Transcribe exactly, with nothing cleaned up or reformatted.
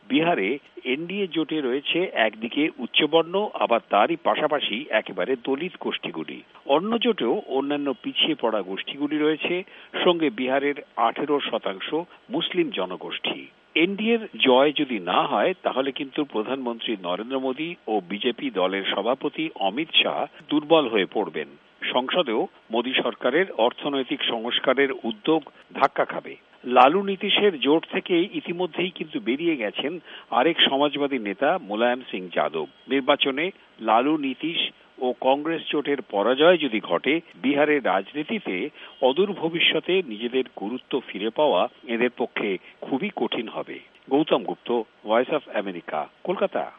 বিহারে এনডিএ জোটে রয়েছে একদিকে উচ্চবর্ণ, আবার তারই পাশাপাশি একেবারে দলিত গোষ্ঠীগুলি। অন্য জোটেও অন্যান্য পিছিয়ে পড়া গোষ্ঠীগুলি রয়েছে, সঙ্গে বিহারের আঠেরো শতাংশ মুসলিম জনগোষ্ঠী। এনডিএর জয় যদি না হয় তাহলে কিন্তু প্রধানমন্ত্রী নরেন্দ্র মোদী ও বিজেপি দলের সভাপতি অমিত শাহ দুর্বল হয়ে পড়বেন। সংসদেও মোদী সরকারের অর্থনৈতিক সংস্কারের উদ্যোগ ধাক্কা খাবে। লালু নীতিশের জোট থেকে ইতিমধ্যেই কিন্তু বেরিয়ে গেছেন আরেক সমাজবাদী নেতা মুলায়ম সিং যাদব। নির্বাচনে লালু নীতিশ ও কংগ্রেস জোটের পরাজয় যদি ঘটে, বিহারের রাজনীতিতে অদূর ভবিষ্যতে নিজেদের গুরুত্ব ফিরে পাওয়া এদের পক্ষে খুবই কঠিন হবে। Gautam Gupta, voice of America, Kolkata.